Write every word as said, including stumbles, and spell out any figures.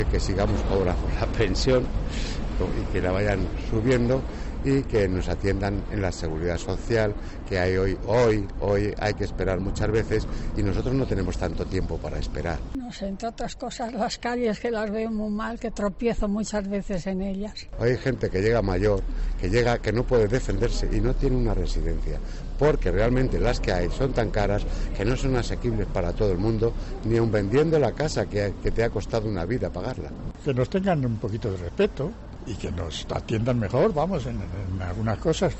Que sigamos cobrando la pensión y que la vayan subiendo y que nos atiendan en la seguridad social que hay hoy, hoy, hoy hay que esperar muchas veces y nosotros no tenemos tanto tiempo para esperar. No sé, entre otras cosas las calles que las veo muy mal, que tropiezo muchas veces en ellas. Hay gente que llega mayor, que llega, que no puede defenderse y no tiene una residencia, porque realmente las que hay son tan caras que no son asequibles para todo el mundo, ni aun vendiendo la casa que, que te ha costado una vida pagarla. Que nos tengan un poquito de respeto y que nos atiendan mejor, vamos, en, en algunas cosas.